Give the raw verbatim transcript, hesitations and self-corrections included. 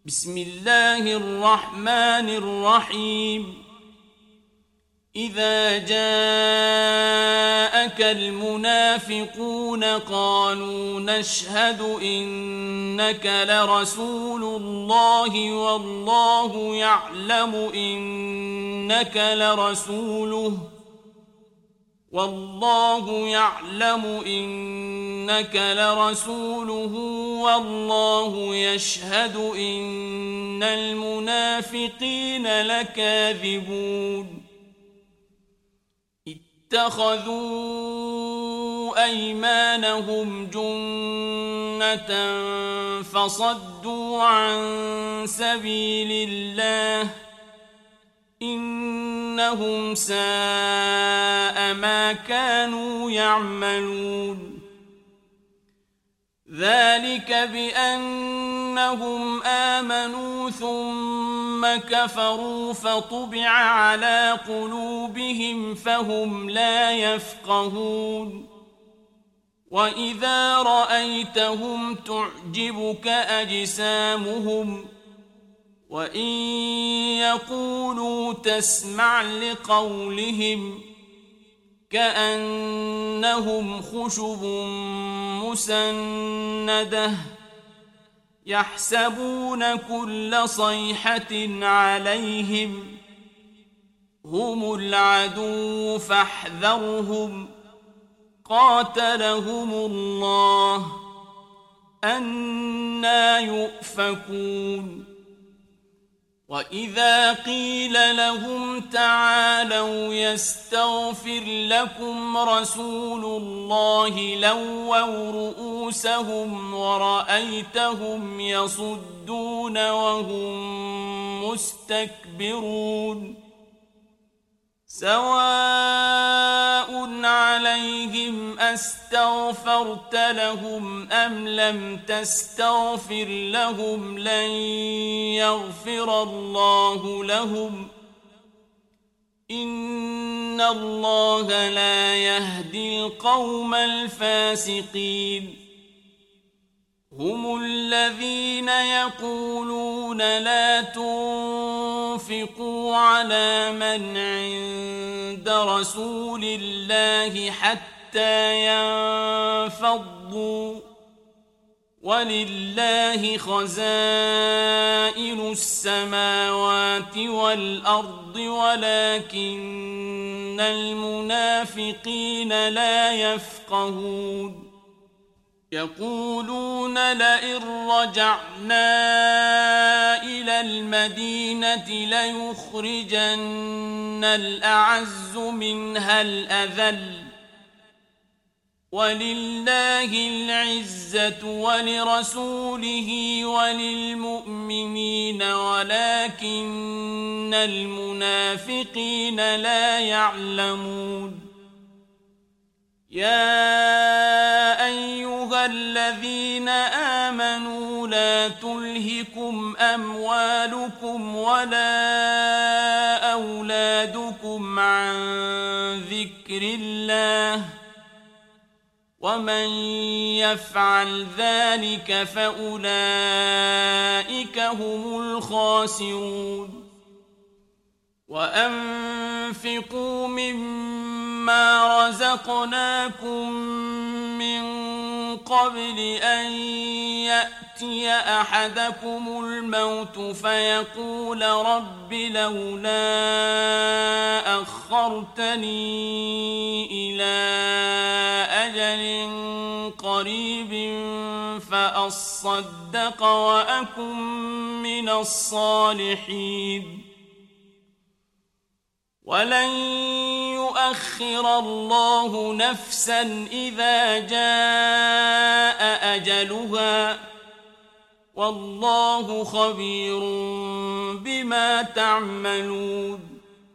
بسم الله الرحمن الرحيم إذا جاءك المنافقون قالوا نشهد إنك لرسول الله والله يعلم إنك لرسوله والله يعلم إنك لرسوله والله يشهد إن المنافقين لكاذبون اتخذوا أيمانهم جنة فصدوا عن سبيل الله إنهم ساء ما كانوا يعملون ذلك بأنهم آمنوا ثم كفروا فطبع على قلوبهم فهم لا يفقهون وإذا رأيتهم تعجبك أجسامهم وإن يقولوا تسمع لقولهم كأنهم خشب مسندة يحسبون كل صيحة عليهم هم العدو فاحذرهم قاتلهم الله أنى يؤفكون وإذا قيل لهم تعالوا يستغفر لكم رسول الله لووا رؤوسهم ورأيتهم يصدون وهم مستكبرون سواء عليهم أستغفرت لهم أم لم تستغفر لهم لن يغفر الله لهم إن الله لا يهدي القوم الفاسقين هم الذين يقولون لا تنفقوا على من عند رسول الله حتى ينفضوا ولله خزائن السماوات والأرض ولكن المنافقين لا يفقهون يقولون لئن رجعنا إلى المدينة ليخرجن الأعز منها الأذل ولله العزة ولرسوله وللمؤمنين ولكن المنافقين لا يعلمون يا أيها الذين آمنوا لا تلهكم أموالكم ولا أولادكم عن ذكر الله ومن يفعل ذلك فأولئك هم الخاسرون وأنفقوا مما رزقناكم من قبل أن يأتي أحدكم الموت فيقول رب لولا أخرتني إلى أجل قريب فأصدق وأكن من الصالحين ولن يؤخر الله نفسا إذا جاء أجلها والله خبير بما تعملون